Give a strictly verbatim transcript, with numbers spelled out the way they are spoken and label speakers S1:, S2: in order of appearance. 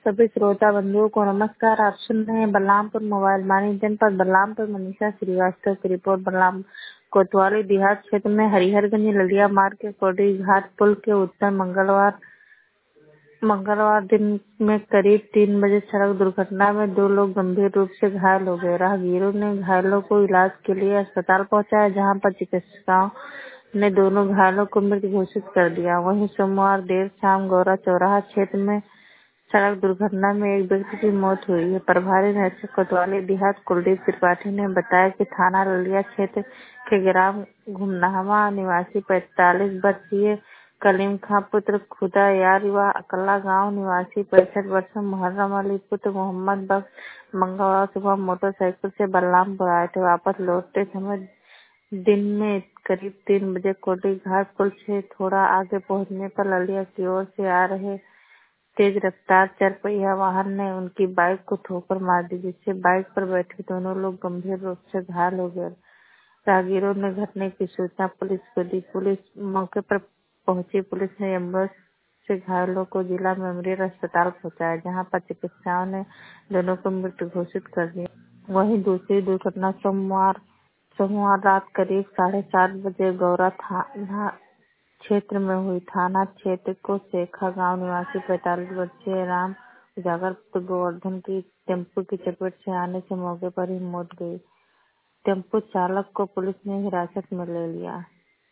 S1: सभी श्रोता बंधुओं को नमस्कार। आप सुन रहे हैं बलरामपुर मोबाइल वाणी जनपद बलरामपुर। मनीषा श्रीवास्तव की रिपोर्ट। बलराम कोतवाली देहात क्षेत्र में हरिहरगंज ललिया मार्ग के कोडी घाट पुल के उत्तर मंगलवार मंगलवार दिन में करीब तीन बजे सड़क दुर्घटना में दो लोग गंभीर रूप से घायल हो गए। राहगीरों ने घायलों को इलाज के लिए अस्पताल पहुंचाया, जहां पर चिकित्सकों ने दोनों घायलों को मृत घोषित कर दिया। वहीं सोमवार देर शाम गौरा चौराहा क्षेत्र में सड़क दुर्घटना में एक व्यक्ति की मौत हुई है। प्रभारी निरीक्षक कोतवाली देहात कुलदीप त्रिपाठी ने बताया कि थाना ललिया क्षेत्र के ग्राम घुमनाहवा निवासी पैंतालीस वर्षीय कलीम खां पुत्र खुदा यार व अकला गांव निवासी पैंसठ वर्षीय मुहर्रम अली पुत्र मोहम्मद बख्श मंगलवार सुबह मोटरसाइकिल से बलरामपुर आए थे। वापस लौटते समय दिन में करीब तीन बजे कोडी घाट पुल से थोड़ा आगे पहुंचने पर ललिया की ओर से आ रहे तेज रफ्तार चार पहिया वाहन ने उनकी बाइक को ठोकर मार दी, जिससे बाइक पर बैठे दोनों लोग गंभीर रूप से घायल हो गए। राहगीरों ने घटने की सूचना पुलिस को दी। पुलिस मौके पर पहुंची। पुलिस ने एम्बुलेंस से घायलों को जिला मेमोरियल अस्पताल पहुंचाया, जहां पर चिकित्सकों ने दोनों को मृत घोषित कर दिया। वहीं दूसरी दुर्घटना सोमवार सोमवार रात करीब साढ़े सात बजे गौरा थाना क्षेत्र में हुई। थाना क्षेत्र को शेखा गांव निवासी पैंतालीस वर्षीय राम उजागर पुत्र गोवर्धन की टेम्पो की चपेट से आने से मौके पर ही मौत गई। टेम्पो चालक को पुलिस ने हिरासत में ले लिया।